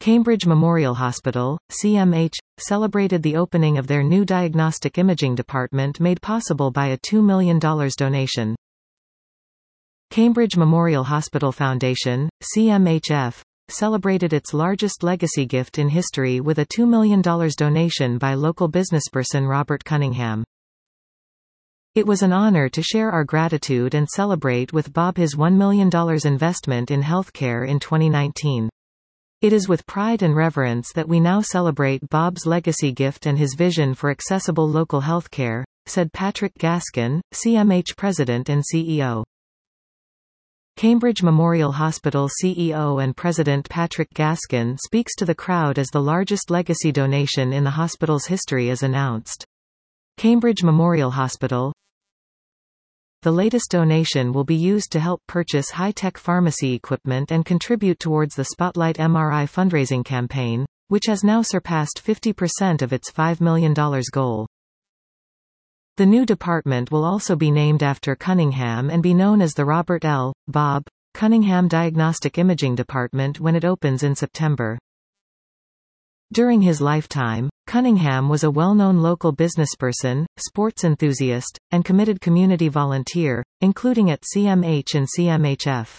Cambridge Memorial Hospital, CMH, celebrated the opening of their new diagnostic imaging department made possible by a $2 million donation. Cambridge Memorial Hospital Foundation, CMHF, celebrated its largest legacy gift in history with a $2 million donation by local businessperson Robert Cunningham. It was an honor to share our gratitude and celebrate with Bob his $1 million investment in healthcare in 2019. It is with pride and reverence that we now celebrate Bob's legacy gift and his vision for accessible local healthcare, said Patrick Gaskin, CMH President and CEO. Cambridge Memorial Hospital CEO and President Patrick Gaskin speaks to the crowd as the largest legacy donation in the hospital's history is announced. Cambridge Memorial Hospital. The latest donation will be used to help purchase high-tech pharmacy equipment and contribute towards the Spotlight MRI fundraising campaign, which has now surpassed 50% of its $5 million goal. The new department will also be named after Cunningham and be known as the Robert L. Bob Cunningham Diagnostic Imaging Department when it opens in September. During his lifetime, Cunningham was a well-known local businessperson, sports enthusiast, and committed community volunteer, including at CMH and CMHF.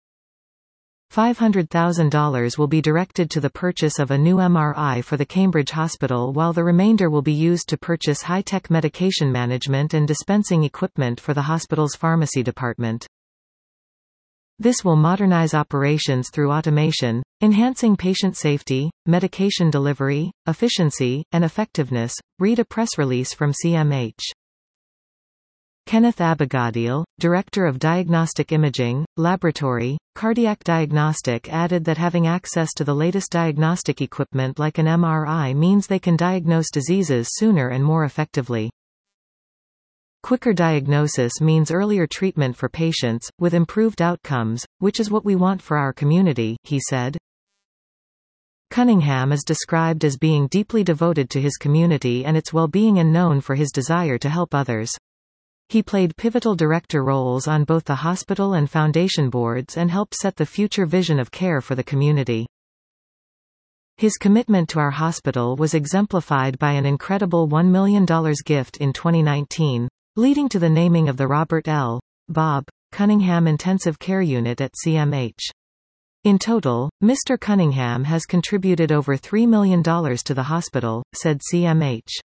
$500,000 will be directed to the purchase of a new MRI for the Cambridge Hospital, while the remainder will be used to purchase high-tech medication management and dispensing equipment for the hospital's pharmacy department. This will modernize operations through automation, enhancing patient safety, medication delivery, efficiency, and effectiveness, read a press release from CMH. Kenneth Abigail, Director of Diagnostic Imaging, Laboratory, Cardiac Diagnostic, added that having access to the latest diagnostic equipment like an MRI means they can diagnose diseases sooner and more effectively. Quicker diagnosis means earlier treatment for patients, with improved outcomes, which is what we want for our community, he said. Cunningham is described as being deeply devoted to his community and its well-being and known for his desire to help others. He played pivotal director roles on both the hospital and foundation boards and helped set the future vision of care for the community. His commitment to our hospital was exemplified by an incredible $1 million gift in 2019, leading to the naming of the Robert L. Bob Cunningham Intensive Care Unit at CMH. In total, Mr. Cunningham has contributed over $3 million to the hospital, said CMH.